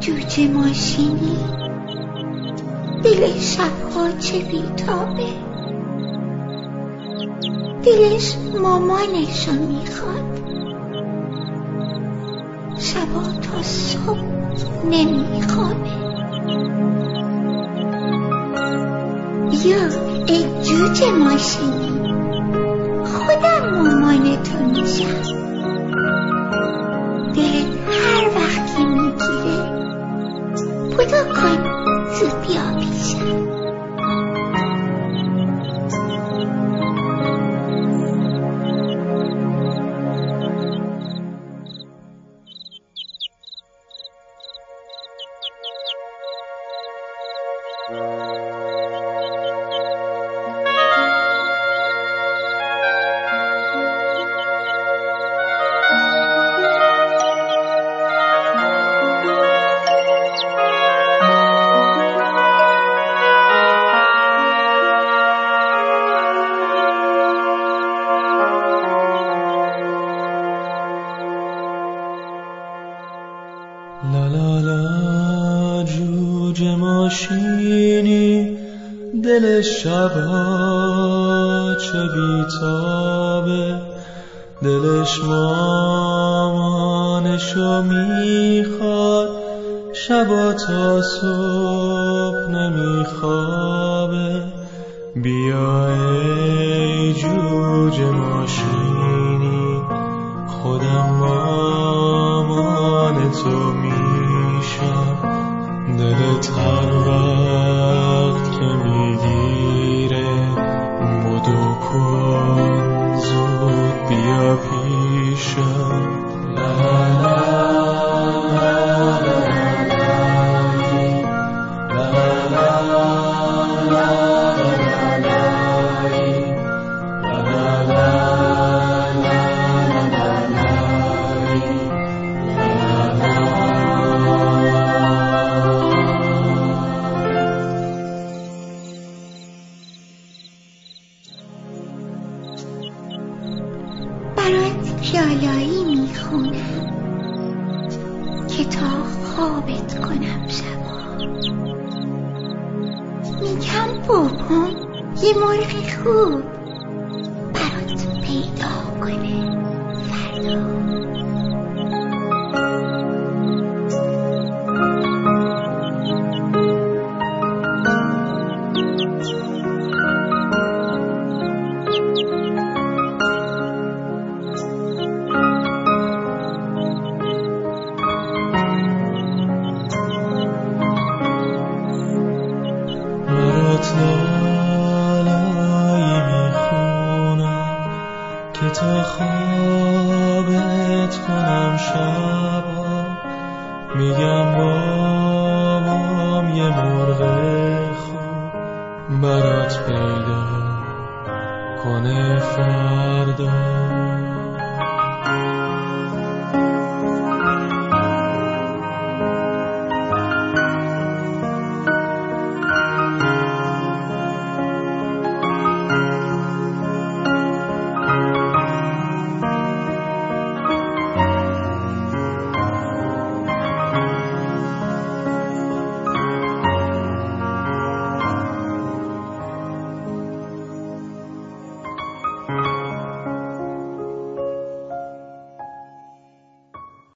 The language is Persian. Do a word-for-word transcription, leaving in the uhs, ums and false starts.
جوجه ماشینی دل شبها چه بیتابه، دلش مامانشو میخواد، شبا تا صبح نمیخوابه. بیا ای جوجه ماشینی، خودم مامانتو میشم، دلت هر وقت که میگیره بودو کن زود بیا پیشم. لا لا لا جوجه ماشینی دل شبا چه بیتابه، دلش مامانشو میخواد، شبا تا صبح نمیخوابه. بیا ای جوجه ماشینی، خودم مامان تو میشم، دلت هر وقت که میگیره بدو کن زود بیا پیشم. لا لا لا لا برات پیالایی میخونم که تا خوابت کنم شبا، میگم بابام یه مرغ خوب برات پیدا کنه فردا. لالایی میخونم که تا خوابت کنم شبا، میگم بابام یه مرغ خوب برات پیدا کنه فردا.